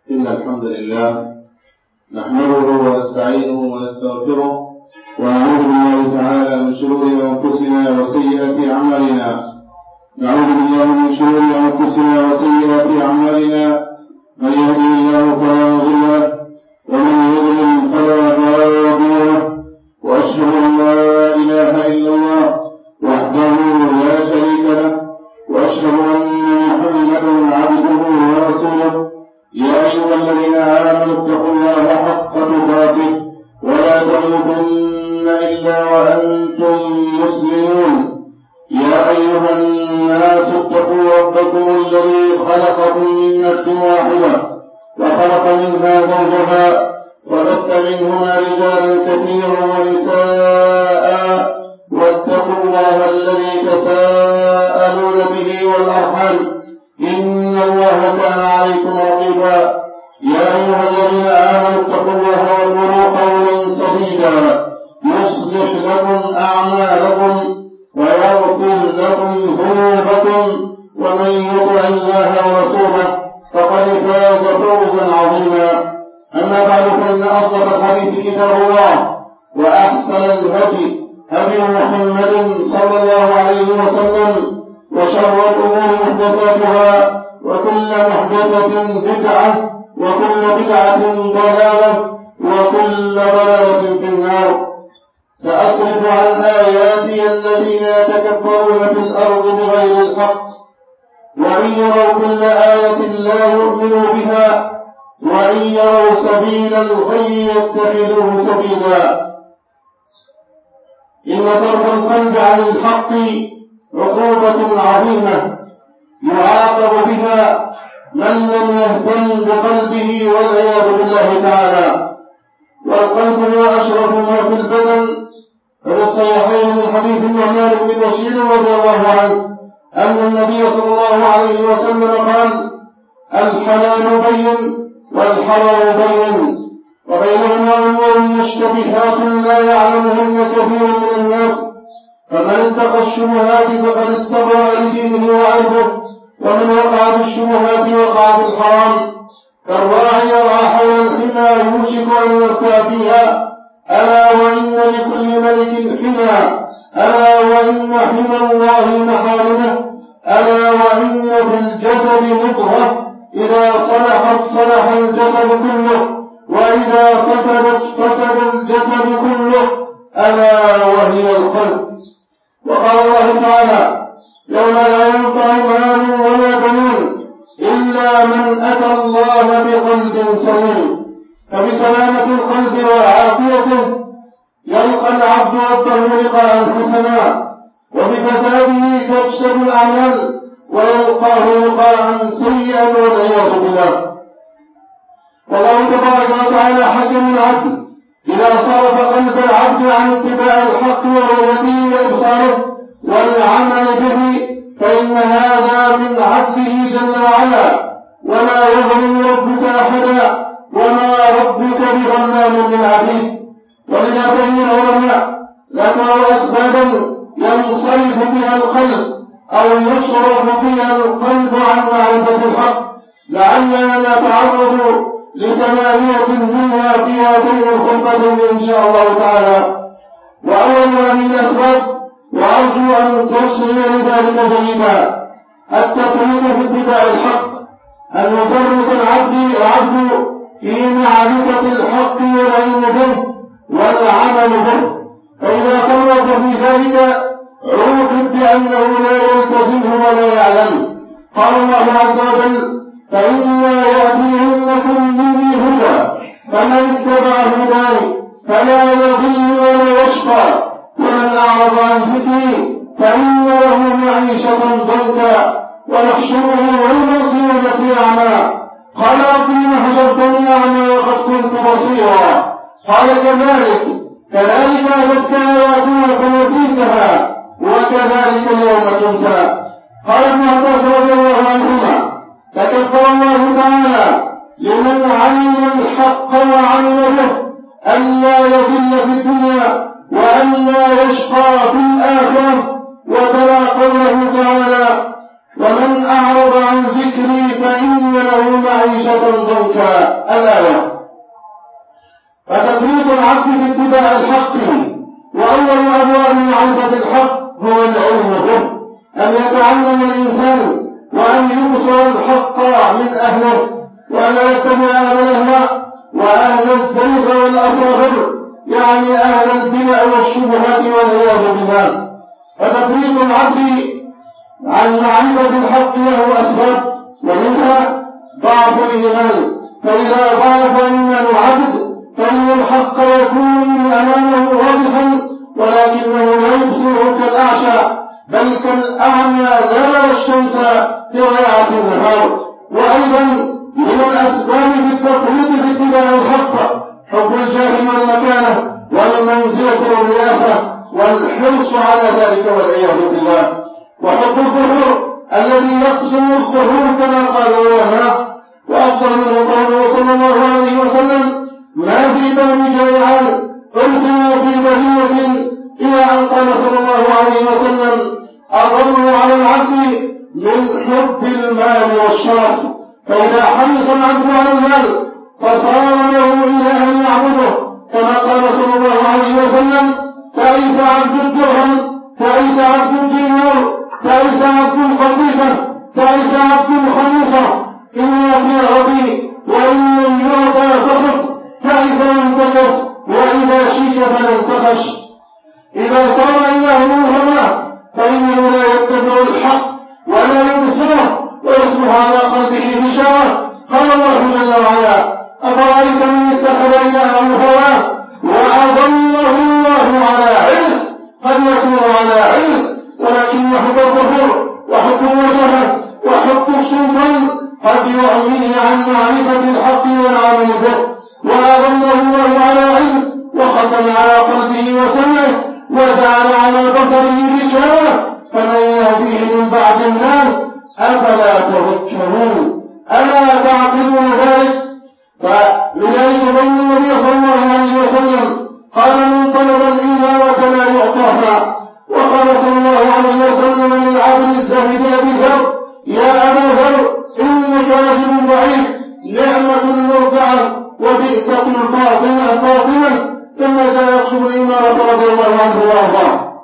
إن الحمد لله نحمده ونستعينه ونستغفره ونعوذ بالله تعالى من شرور أنفسنا وسيئات أعمالنا. نعوذ بالله من شرور أنفسنا وسيئات أعمالنا، من يهده الله فلا مضل له ومن يضلل فلا هادي له، وأشهد أن لا إله إلا الله وحده لا شريك له، وأشهد أن محمدا عبده ورسوله. يا أيها الذين آمنوا اتقوا الله حق تقاته ولا تموتن إلا وأنتم مسلمون. يا أيها الناس اتقوا ربكم الذي خلقكم من نفس واحدة وخلق منها زوجها وبث منهما رجالا كثيرا ونساء، واتقوا الله الذي تساءلون به والأرحام إن الله كان عليكم رقيبا. يا أيها الذين آمنوا اتقوا الله وقولوا قولا سديدا يصلح لكم أعمالكم ويغفر لكم ذنوبكم، ومن يطع الله ورسوله فقد فاز فوزا عظيما. أما بعد، فإن أصدق الحديث كتاب الله، وأحسن الهدي هدي محمد صلى الله عليه وسلم، وشر الأمور محدثاتها، وكل محدثة بدعة، وكل بدعة ضلالة، وكل ضلالة في النار. سأصرف عن آياتي الذين يتكبرون في الأرض بغير الحق، وإن يروا كل آية لا يؤمنوا بها، وإن يروا سبيل الغي يتخذوه سبيلا. إن صرف القلب عن الحق عقوبة عظيمة يعاقب بها من لم يهتم بقلبه والعياذ بالله تعالى. والقلب هو أشرف ما في البدن، ففي الصحيحين من حديث النعمان بن بشير رضي الله عنه أن النبي صلى الله عليه وسلم قال: الحلال بين والحرام بين، وبينهما أمور مشتبهات لا يعلمهن كثير من الناس، فمن اتقى الشبهات فقد استبرأ لدينه وعرضه، ومن وقع بالشبهات وقع بالحرام. كالراعي يرعى حول الحمى يوشك أن يرتع فيها، ألا وإن لكل ملك حمى، ألا وإن حمى الله محارمه، ألا وإن في الجسد مضغة إذا صلحت صلح الجسد كله، وإذا فسدت فسد الجسد كله، ألا وهي القلب. وقال الله تعالى: يوم لا ينفع مال ولا بنون إلا من أتى الله بقلب سليم. فبسلامة القلب وعافيته يلقى العبد ربه لقاء حسنا، وبفساده تفسد الأعمال ويلقاه لقاء سيئا والعياذ بالله. والله تبارك وتعالى حكم العدل إذا صرف قلب العبد عن اتباع الحق ورؤيته وإبصاره والعمل به، فإن هذا من عدله جل وعلا، ولا يظلم ربك أحدا، وما ربك بظلام للعبيد. ولذا فإن العلماء ذكروا أسبابا ينصرف بها القلب أو يصرف بها القلب عن معرفة الحق، لعلنا نتعرض لثمانية منها في هاتين الخطبتين إن شاء الله تعالى. وأول هذه الأسباب، وأرجو أن ترسل لذلك جيدا، التفريط في اتباع الحق، أن يفرط العبد في معرفة الحق والعلم به والعمل به، فإذا فرط في ذلك عوقب بأنه لا يلتزمه ولا يعلم. قال الله عز وجل: فإما يأتينكم مني هدى فمن اتبع هداي فلا يضل ولا يشقى، ومن أعرض عن ذكري فإن له معيشة ضنكا ونحشره يوم القيامة أعمى. قال: رب لم حشرتني أعمى وقد كنت بصيرا. قال: كذلك أتتك آياتنا فنسيتها وكذلك اليوم تنسى. قال ابن عباس رضي الله عنهما: تكفر الله تعالى لمن علم الحق وعمل به ألا يضل في الدنيا وألا يشقى في الآخرة. وتلا قوله تعالى: ومن أعرض عن ذكري فإن له معيشة معيشة ضنكا. الآية. فتفريط العبد في اتباع الحق وأول أبواب معرفة الحق هو العلم به، أن يتعلم الإنسان وأن يبصر الحق من أهله وألا يتبع أهل الأهواء وأهل الزيغ والأصابر، يعني أهل البدع والشبهات والعياذ بالله. فتفريط العبد عن معرفة الحق له أسباب، ومنها ضعف الإيمان، فإذا ضعف إيمان العبد فإن الحق يكون أمامه واضحا ولكنه لا يبصره كالأعشى بل كالأعمى لا يرى الشمس في ضيعة النهار. وأيضا من الأسباب في التفريط في اتباع الحق حب الجاه والمكانة والمنزلة والرياسة والحرص على ذلك والعياذ بالله. وحب الظهور الذي يقسم الظهور كما قال العلماء، وأفضل منه قوله صلى الله عليه وسلم: ما في دم جائعان أرسل في بهية إلى أن قال صلى الله عليه وسلم: أضر على العبد من حب المال والشرف. فإذا حرص العبد على المال فصار له إله يعبده، كما قال صلى الله عليه وسلم: تعيس عبد الدرهم، تعيس عبد الدينار، تعيس عبد القطيفة، تعيس عبد الخميصة، إن يأتي ربي وإن لم يعطى سخط، تعيس وانتكس وإذا شيك فلانتخش. إذا صار إلهه هواه فإنه لا يتبع الحق ولا يبصره ويصبح على قلبه غشاوة. قال الله جل وعلا: أفرأيت من اتخذ إلهه هواه وأضله الله على علم. قد يكون على علم ولكن حب الظهور وحب الوجهة وحب السلطان قد يعميه عن معرفة الحق والعمل به. وأضله الله على علم وختم على قلبه وسمعه وجعل على بصره غشاوة، فمن يهديه من بعد الله؟ أفلا تذكرون؟ ألا تعقلون ذلك؟ فلذلك بين النبي صلى الله عليه وسلم قال: من طلب الإمامة لا يعطاها. وقال صلى الله عليه وسلم للعبد الزاهد أبي ذر: يا أبا ذر إنك رجل ضعيف، نعمة مرضعة وبئسة فاطمة، ثم جاء يطلب الإمامة رضي الله عنه وأرضاه.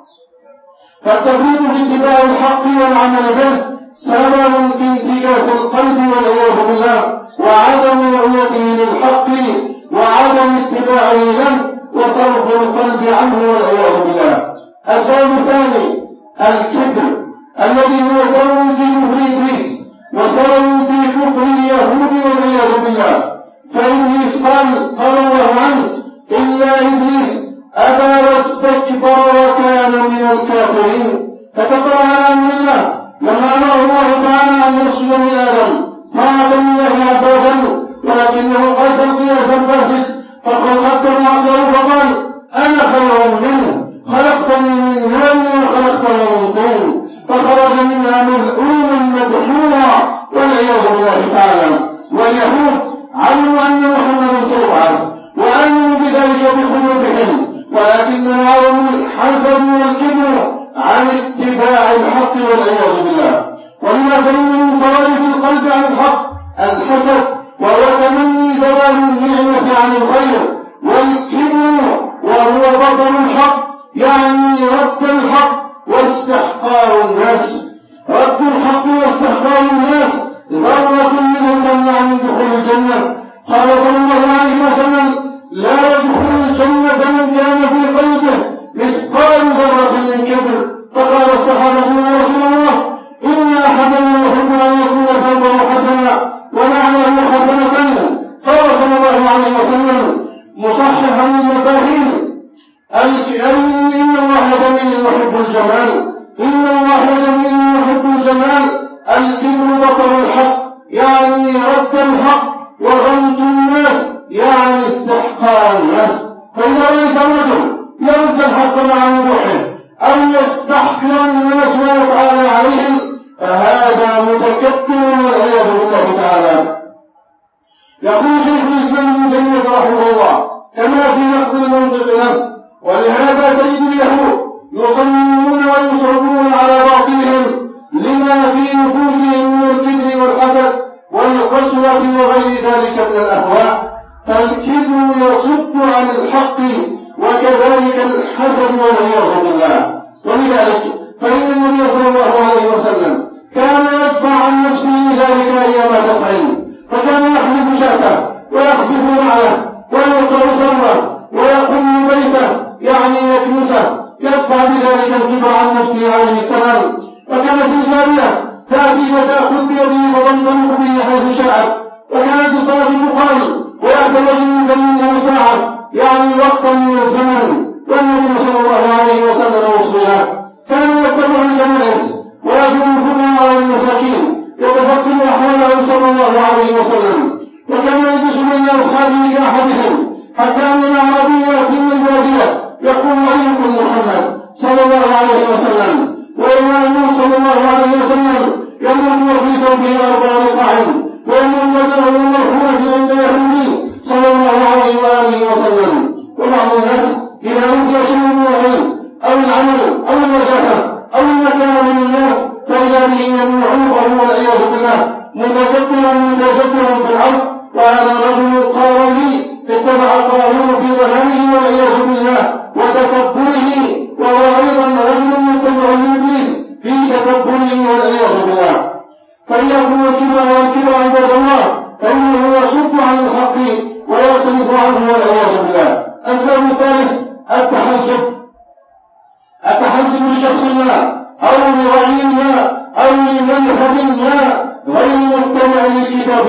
فالتفريط في اتباع الحق والعمل به سبب في انتكاس القلب والعياذ بالله وعدم رؤيته للحق وعدم اتباعه له وصرف القلب عنه والعياذ بالله. السبب الثاني الكبر الذي هو سبب في كفر إبليس وسبب في كفر اليهود والعياذ بالله. فإبليس قال الله عنه: إلا إبليس أبى واستكبر وكان من الكافرين. فكفر على أمر الله لما أمره الله تعالى أن يسجد لآدم طاعة لله عز وجل، ولكنه قاس القياس الفاسد فقدم عقله فقال: أنا خير منه، خلقتني من نار وخلقته من طين، فخرج منها مذءوما مدحورا والعياذ بالله تعالى. واليهود علموا أن محمدا سيبعث وآمنوا بذلك بقلوبهم، ولكن معهم الحسد والكبر عن اتباع الحق والعياذ بالله. ولما فإن من صوارف القلب عن الحق الحسد، وهو تمني زوال النعمة عن الخير، والكبر وهو بطل الحق، يعني رد الحق واستحقار الناس. رد الحق واستحقار الناس ذرة منهم تمنع من دخول الجنة. قال صلى الله عليه وسلم: لا يدخل الجنة من كان في قلبه مثقال ذرة من كبر. فقال الصحابة: يا رسول الله، إن أحدنا يحب أن يكون ثوبه حسنا ونعله حسنة. قال صلى الله عليه وسلم مصححا للمفاهيم: إن الله جميل يحب الجمال، إن الله جميل يحب الجمال. الكبر بطل الحق، يعني رد الحق، وغمط الناس، يعني استحقار الناس. فإذا رأيت الرجل يرد الحق مع وضوحه أو يستحقر الناس ويتعالى عليهم فهذا متكبر والعياذ بالله تعالى. يقول شيخ الإسلام ابن تيمية رحمه الله كما في نقد المنطق له: ولهذا تجد اليهود يصممون ويصرون على باطلهم لما في نفوسهم من الكبر والحسد والقسوة وغير ذلك من الأهواء، فالكبر يصد عن الحق وكذلك الحسد والعياذ بالله. ولذلك فإن النبي صلى الله عليه وسلم كان يدفع عن نفسه ذلك أيام دفعه، فكان يحلب شاته ويخسف نعله ويوقع ثمره ويقوم بيته يعني يكنسه، يدفع بذلك الكبر عن نفسه عليه السلام. وكانت الجارية تأتي وتأخذ بيده وتنطلق به حيث شاءت، وكانت الصلاة تقام ويعتبر منه ساعة يعني وقتا من الزمن، والنبي صلى الله عليه وسلم وصلها كان يتبع الجنائز ويجب الفقراء والمساكين يتفقد أحواله صلى الله عليه وسلم، وكان يجلس بين أصحابه كأحدهم حتى أن الأعرابي يأتي من البادية يقول عليكم محمد صلى الله عليه وسلم، وإمامه صلى الله عليه وسلم يمر في ثوبه 4 رقع ويمر وجهه المرحومة عند يهودي صلى الله عليه وآله وسلم. وبعض الناس إذا أوتي شيء من العلم أو العمل أو الوجاهة أو المكان من الناس فإذا به يمنعوه والعياذ بالله متجبرا في الأرض، وهذا رجل قال لي اتبع القانون في ظلامه والعياذ بالله وتكبره، وهو أيضا رجل متبع لإبليس في تكبره والعياذ بالله. فليكن الكبر عند الله فإنه يصد عن الحق ويصرف عنه والعياذ بالله. السبب الثالث التحزب لشخص ما أو لرأي ما أو لمذهب ما غير متبع للكتاب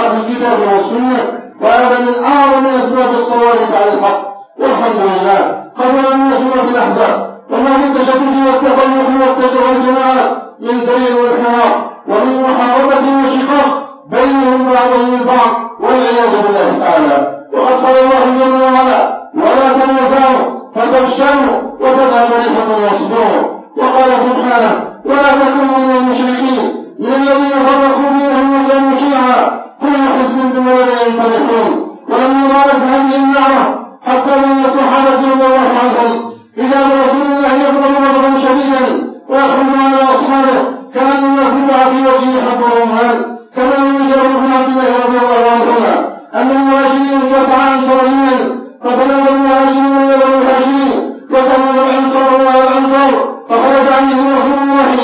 والسنة، وهذا من أعظم أسباب الصوارف على الحق. والحمد لله قدر الناس في الأحزاب وما من تشدد والتفرق والتجر والجماعات من زير والحراق ومن محاربة وشقاق بينهم بعضهم البعض والعياذ بالله تعالى. وقد قال الله جل وعلا ولا تنازعوا فتفشلوا وتذهب ريحكم واصبروا. وقال سبحانه ولا تكونوا من المشركين من الذين فرقوا دينهم وكانوا شيعا كل حزب بما لديهم فرحون. ولم يرادف هذه النعمة حتى من الصحابة رضي الله عنهم إذا برسول الله يغضب غضبا شديدا ويخرج على أصحابه كأن يفوع في وجهه حب رمان، كما يجرب ابن عبد الله رضي الله عنهما أن المهاجرين يسعى أنصاريا فتنادى المهاجرون إلى المهاجرين وتنادى الأنصار على الأنصار، فخرج عليه رسول الله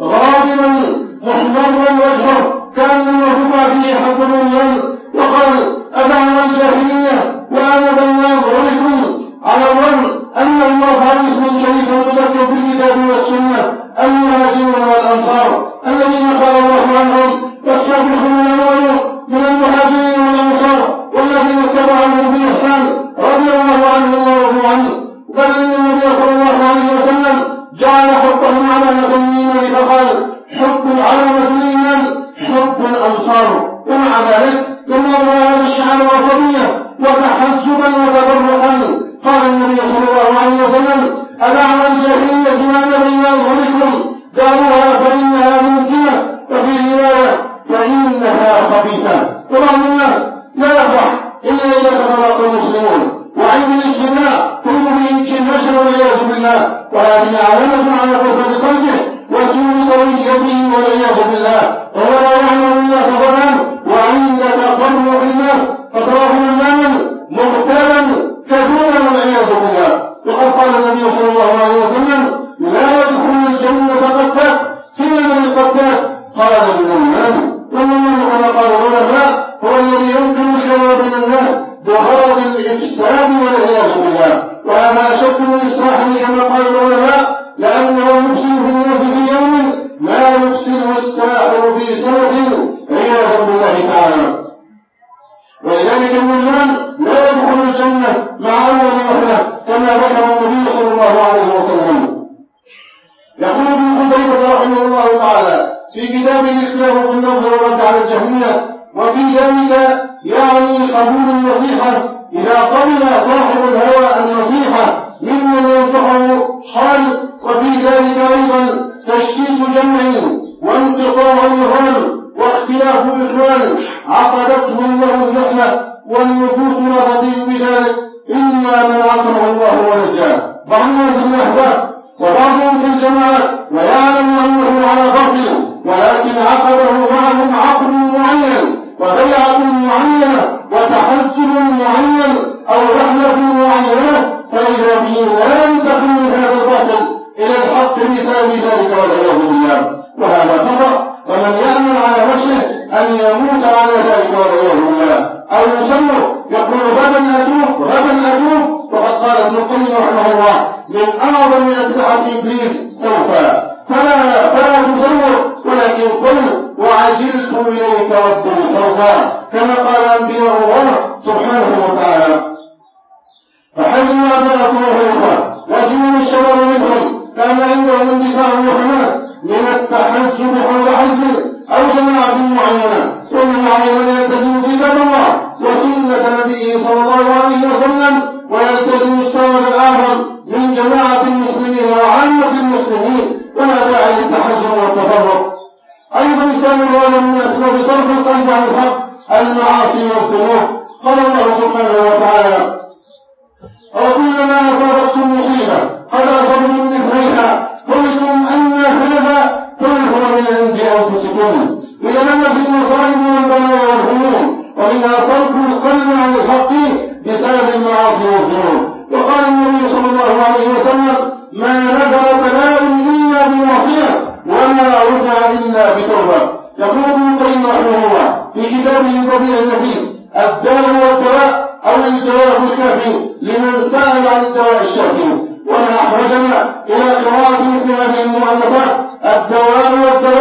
غاضبا محمرا وجهه كأن يفوع فيه حب رمان وقال أدعوا الجاهلية وأنا بين أظهركم على الظن أن الله اسم شريف مذكر في الكتاب والسنة المهاجرون والأنصار الذين قال الله عنهم والسابقون الأولون من المهاجرين والأنصار والذين اتبعوهم بإحسان رضي الله عنهم ورضوا عنه. بل إن النبي صلى الله عليه وسلم جعل حبهم علامة الإيمان فقال حب علامة الإيمان حب الأنصار. ومع ذلك لما رأى هذا الشعار عصبية وتحزبا وتفرقا قال النبي صلى الله عليه وسلم أدعوا الجاهلية وأنا بين أظهركم دعوها فإنها ممكنة، وفي رواية فإنها خبيثة. وبعض الناس لا يفرح إلا إذا تفرق المسلمون وعند الاجتماع هم بإنكماش والعياذ بالله، وهذه علامة على فساد قلبه وسوء طريقته والعياذ بالله، وهو لا يعلم إلا فضلا. وعند تفرق الناس فتراه ممانا مغتالا كذوبا والعياذ بالله. وقد قال النبي صلى الله عليه وسلم لا يدخل الجنة قتات قيل من القتات قال المؤمن. والمؤمن كما قال العلماء هو الذي يمكن الخير بين الناس بغرض الإفساد والعياذ بالله، وهذا أشد من إصلاحه كما قال العلماء لأنه يفسد في الناس في يوم ما يفسد الساحر في سنة عياذا بالله تعالى. ولذلك المؤمن لا يدخل الجنة مع أول وهلة كما ذكر النبي صلى الله عليه وسلم. يقول ابن قتيبة رحمه الله تعالى في كتابه الاختلاف في النظر والرد على الجهمية وفي ذلك يعني قبول النصيحة إذا قبل صاحب الهوى النصيحة ممن ينصحه خالق، وفي ذلك أيضا تشتيت جمع وانقطاع الهرم واختلاف إخوان عقدته الله النحلة والنفوس نبطيل بذلك إلا من عصره الله ونجاه. بعضهم في الأحزاب وبعضهم في الجماعات ويعلم أنه على باطل ولكن عقده معهم عقد معين وبيعة معينة وتحزب معين أو رحلة معينة، فإذا به لا ينتقل من هذا الباطل إلى الحق بسبب ذلك والعياذ بالله، وهذا خطأ. ومن يأمن على نفسه أن يموت على ذلك والعياذ بالله، أو يصلوا يقول غدا أتوب غدا أتوب، وقد قال ابن القيم رحمه الله من أعظم أسلحة إبليس سوف، فلا تصور ولكن قل وعجلت إليك ربي ترضى، كما قال أنبياء الله سبحانه وتعالى. فحزم أبناء الإخوة وزين الشرر منهم كان عندهم اندفاع وحماس من التحزب حول حزب أو جماعة معينة، ومن معين يلتزم كتاب الله وسنة نبيه صلى الله عليه وسلم، ويلتزم السبب الآخر من جماعة المسلمين وعامة المسلمين، ولا داعي للتحزب والتفرق. أيضا سامر هذا من أسباب صرف القلب عن الحق المعاصي والذنوب. قال الله سبحانه وتعالى وكلما أصابتكم مصيبة قد أصبتم مثلها قلتم أن هذا قل هو من عند أنفسكم. إذا لم في المصائب والبلايا والهموم، ومنها صرف القلب عن الحق بسبب المعاصي والذنوب. وقال النبي صلى الله عليه وسلم ما نزل بلاء إلا بمعصية وما رفع إلا بتوبة. يقول ابن القيم رحمه الله في كتابه البديع النفيس الداء والدواء أو الجواب الكافي لمن سأل عن الدواء الشافي، وما أحوجنا إلى قراءة مثل هذه المؤلفات الداء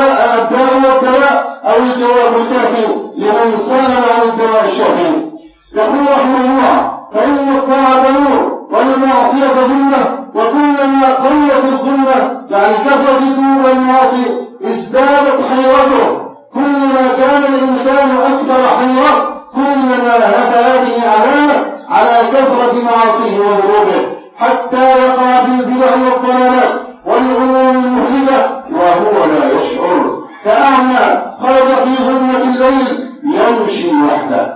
والدواء أو الجواب الكافي لمن سأل عن الدواء الشافي. يقول رحمه الله فإن الطاعة نور والمعصية ظلمة، وكلما قلت الظلمة يعني كثرت الذنوب والمعاصي ازدادت حيرته. كلما كان الإنسان أكثر حيرة كلما هدى هذه علامة على كثرة معاصيه وذنوبه، حتى يقع في البدع والضلالات والعلوم المهلكة وهو لا يشعر، كأعمى خرج في ظلمة الليل يمشي وحده،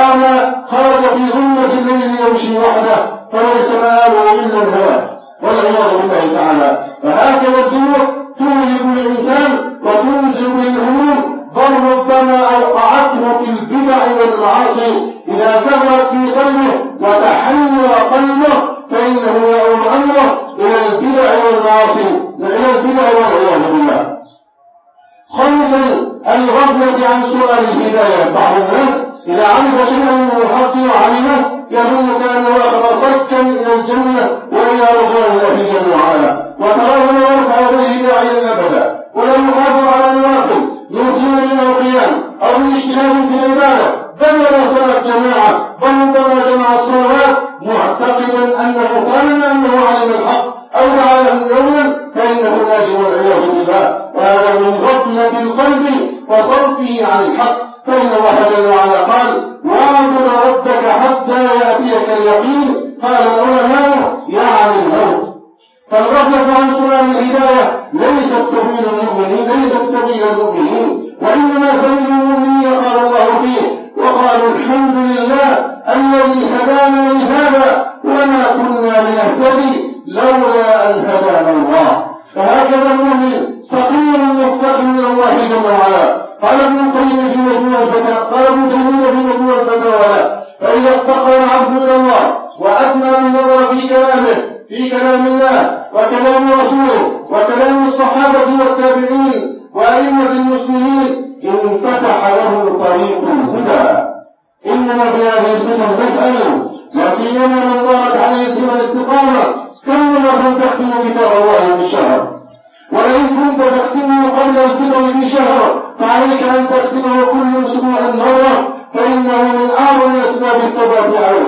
فليس مآله إلا الهوى والعياذ بالله تعالى. فهكذا الذنوب توجب الإنسان وتنزل بالهموم، بل ربما أوقعته في البدع والمعاصي إذا كبرت في قلبه وتحير قلبه، فإنه يؤول أمره إلى البدع والمعاصي والعياذ بالله. خامسا الغفلة عن سؤال الهداية. بعض الناس إذا عرف شيئا من الحق وعلمه يظن كأنه أخذ صكا إلى الجنة وإلى رضوان الله جل وعلا، وتراه لا يرفع يديه داعيا أبدا، ولا يحافظ على الواقع من سنن القيام أو من اجتهاد في العبادة، بل ولا صلاة جماعة، بل ربما جمع الصلوات معتقدا أنه علم الحق أو تعالى يوما فإنه ناجي والعياذ بالله. وهذا من غفلة القلب وصرفه عن الحق. فإن الله جل وعلا قال واعبد ربك حتى يأتيك اليقين. قال العلماء يعني الموت. فالغفلة عن سؤال الهداية ليست سبيل المؤمنين، وإنما سبيل المؤمنين قال الله فيه وقالوا الحمد لله الذي هدانا لهذا وما كنا لنهتدي لولا أن هدانا الله. فهكذا المؤمن فقير مفتقر من الله جل وعلا. قال ابن القيم في مجموع الفتاوى فإذا افتقر العبد إلى الله وأتمى النظر في كلام الله وكلام رسوله وكلام الصحابة والتابعين وأئمة المسلمين انفتح له طريق الهدى. إنما في هذه الفتن نسأل وسيما من ضارت عليه سوى الاستقامة كم مرة تختم كتاب الله بالشهر، ولئن كنت تختمه قبل الفطر بشهر فعليك أن تختمه كل أسبوع مرة، فإنه من أعظم أسباب الثبات على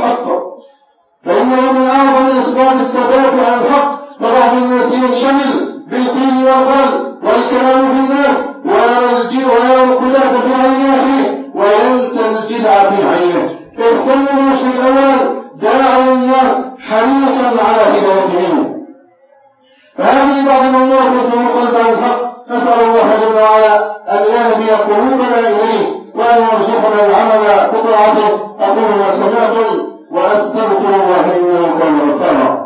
الحق. فبعض الناس ينشغل بالقيل والقال والكلام في الناس ويرى القلة في عين أخيه وينسى الجدع في عينه. اهتم بنفسك الأول داعي الناس حريصا على هدايتهم. فهذه بعض المواقف تسمى قلب عن الحق. نسأل الله جل وعلا أن يهدي قلوبنا إليه وأن يرزقنا العمل بطاعته. أقول ما سمعتم وأستغفر الله إنه كان غفارا.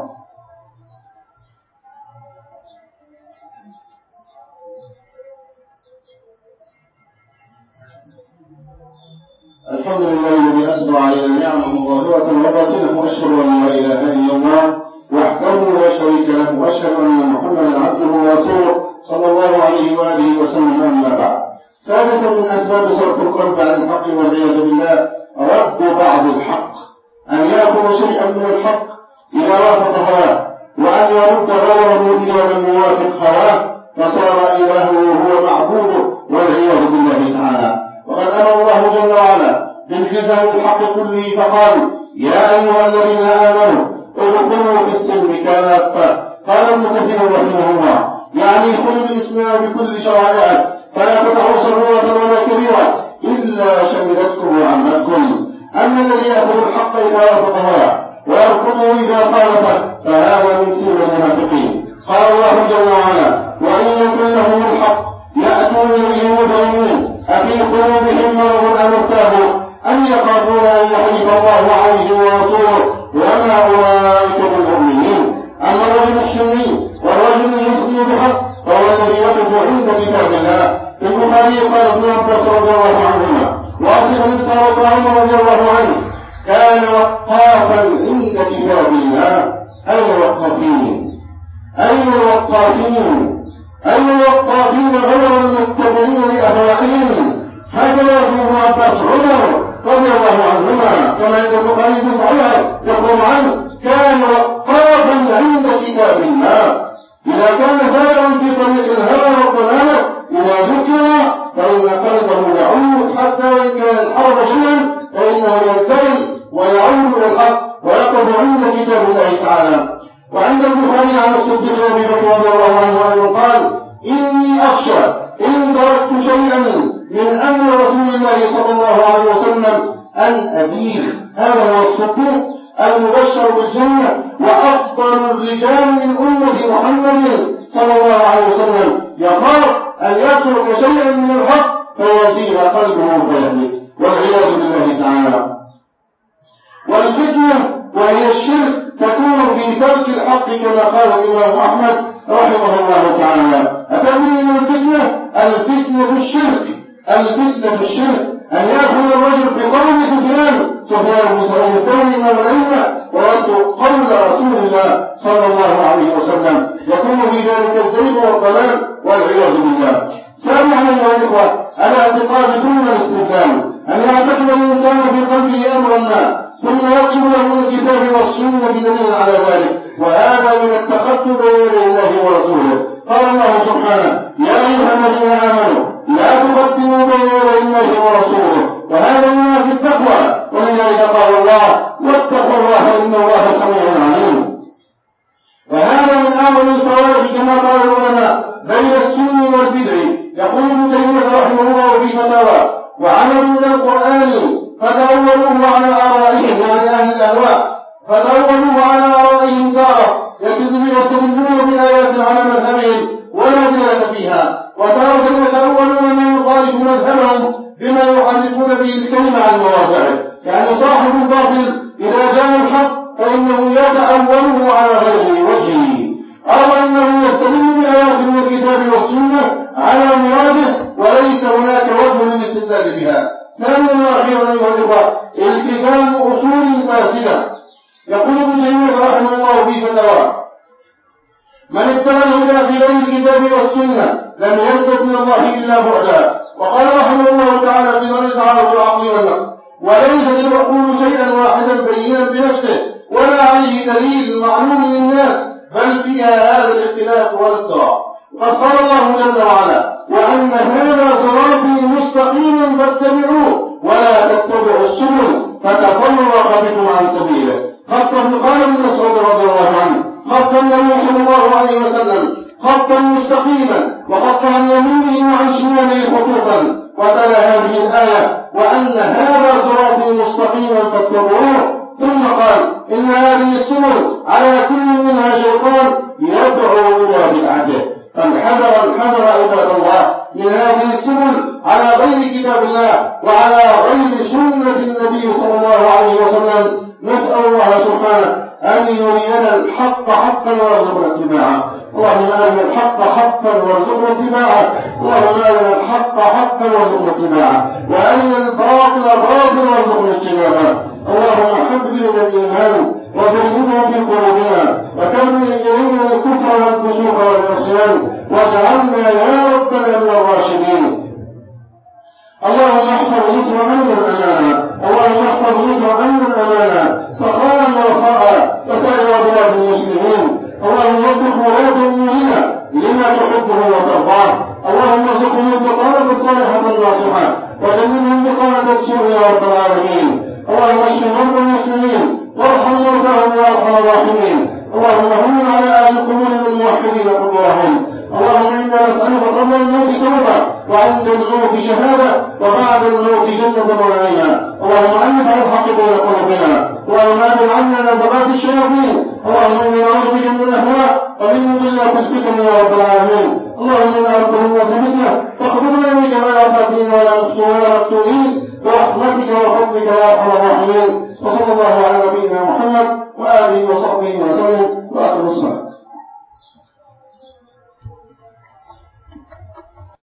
الحمد لله الذي أسرع علينا نعمه ظاهرة وباطنة، وأشهد أن لا إله إلا الله وحده لا شريك له، وأشهد أن محمدا عبده ورسوله صلى الله عليه وآله وسلم. أما بعد، سادسا من أسباب صرف القلب عن الحق والعياذ بالله رد بعض الحق، أن يأخذ شيئا من الحق إذا وافق هواه، وأن يرد غيره إذا لم يوافق هواه، فصار إلهه هو معبوده والعياذ بالله تعالى. وقد أمر الله جل وعلا بالتزام الحق كله فقال: يا أيها الذين آمنوا ادخلوا في السلم كافة. قال ابن كثير رحمه الله: يعني خذوا الإسلام بكل شرائعه، فلا تدعوا صغيرة ولا كبيرة إلا شملتكم وعمتكم. أما الذي يأخذ الحق إذا وافق هواه ويرفضه إذا خالفه فهذا من سيرة المنافقين. قال الله جل وعلا: وإن يكن لهم الحق يأتون به مجرمين أفي قلوبهم مرض أم ارتابوا أم يخافون أن يحيف الله عليهم ورسوله وما أولئك بالمؤمنين. أما الرجل السني والرجل المسلم بحق فهو الذي يقف عند كتاب الله. في البخاري قال ابن عباس رضي الله عنهما: واصف الفاروق عمر رضي الله عنه كان وقافا عند كتاب الله. أين الوقافين؟ أين الوقافين؟ أين الوقافين غير المتبعين لأهوائهم؟ هكذا يقول ابن عباس عمر رضي الله عنهما كما عند البخاري في صحيحه يقول عنه: كان وقافا عند كتاب الله. إذا كان سائرا في طريق الهوى والضلال إذا ذكر فإن قلبه يعود، حتى وإن كان الحرب شيئا فإنه ينتهي ويعود إلى الحق ويقف عند كتاب الله تعالى. وعند البخاري عن الصديق أبي بكر رضي الله عنه أنه قال: إني أخشى إن تركت شيئا من أمر رسول الله صلى الله عليه وسلم أن أزيغ. هذا هو الصديق المبشر بالجنة وأفضل الرجال من أمة محمد صلى الله عليه وسلم، يخاف أن يترك شيئا من الحق فيزيغ قلبه فيهلك والعياذ بالله تعالى. والفتنة وهي الشرك تكون في ترك الحق كما قال الإمام أحمد رحمه الله تعالى: أتدري من الفتنة؟ الفتنة الشرك. الفتنة الشرك أن يأخذ الرجل بقول سفيان بن سعيد الثوري من العلم ويترك قول رسول الله صلى الله عليه وسلم، يكون في ذلك الزيغ والضلال والعياذ بالله. سابعا أيها الإخوة الاعتقاد ثم الاستسلام، أن يعتقد الإنسان في قلبه أمرا ما ثم يطلب له من الكتاب والسنة دليل على ذلك، وهذا من التخطي بين يدي الله ورسوله. قال الله سبحانه: يا أيها الذين آمنوا لا تقدموا بين يدي الله ورسوله، وهذا من التقوى. ولذلك قال الله: واتقوا الله إن الله سميع عليم. وهذا من أعظم الفوائد كما قال العلماء بين السنة والبدع. يقول ابن تيمية رحمه الله في فتاوى: وعملوا بالقرآن فتأولوه على آرائهم، يعني أهل الأهواء فتأولوه على آرائهم تارة يستدلون بآيات على مذهبهم ولا دلالة فيها، وتارة يتأولون ما يخالف مذهبهم بما يحرفون به الكلمة عن مواضعه. يعني صاحب الباطل إذا جاء الحق فإنه يتأوله على غير وجهه، أو أنه يستدل بآيات من الكتاب والسنة على مراده وليس هناك وجه للاستدلال بها. ثانيا وأخيرا أيها الإخوة التزام أصول فاسدة. يقول ابن تيمية رحمه الله في فتاواه: من اتبع الهدى في غير الكتاب والسنة لم يزدد من الله إلا بعدا. وقال رحمه الله تعالى في ظل تعارض العقل والنقل: وليست العقول شيئا واحدا بينا بنفسه ولا عليه دليل معلوم للناس، بل فيها هذا الاختلاف والاضطراب. وقد قال الله جل وعلا: وأن هذا صراطي مستقيما فاتبعوه ولا تتبعوا السبل فتفرق بكم عن سبيله. خط قال ابن مسعود رضي الله عنه: خط النبي صلى الله عليه وسلم خطا مستقيما وخط عن يمينه وعن شماله خطوطا، وتلا هذه الآية: وأن هذا صراطي مستقيما فاتبعوه. ثم قال: إن هذه السبل على كل منها شيطان يدعو إلى بدعته. فالحذر عباد الله من هذه السبل على غير كتاب الله وعلى غير سنة النبي صلى الله عليه وسلم. نسأل الله سبحانه أن يرينا الحق حقا ويرزقنا اتباعه، اللهم أرنا الحق حقا وارزقنا اتباعه، اللهم أرنا الحق حقا وارزقنا اتباعه، وأرنا الباطل باطلا وارزقنا اجتنابه. اللهم حبب إلينا الإيمان وزينه في قلوبنا وكرر إلينا الكفر والفسوق والعصيان واجعلنا يا ربنا من الراشدين. اللهم احفظ مصر أمن الأمانة، اللهم احفظ مصر أمن الأمانة سخاء ورخاء وسائر بلاد المسلمين. اللهم ارزق ولاة أمورنا لما تحبه وترضاه، اللهم ارزقهم البطانة الصالحة الناصحة وجنبهم بطانة السوء يا رب العالمين. اللهم اشف مرضى المسلمين وارحم موتاهم يا ارحم الراحمين. اللهم هون على اهل القبور الموحدين قبورهم. اللهم انا نسالك قبل الموت توبه وعند الموت شهاده وبعد الموت جنه ونعيما. اللهم الف على الحق بين قلوبنا، اللهم ابعد عنا نزغات الشياطين. اللهم انا نعوذ بك من الاهواء ومن مضلات الفتن يا رب العالمين. اللهم انا نسالك الناس فتنه فاخبرنا بك ولا فاتين ولا مفتونين برحمتك وفضلك يا ارحم الراحمين. وصلى الله على نبينا محمد وآله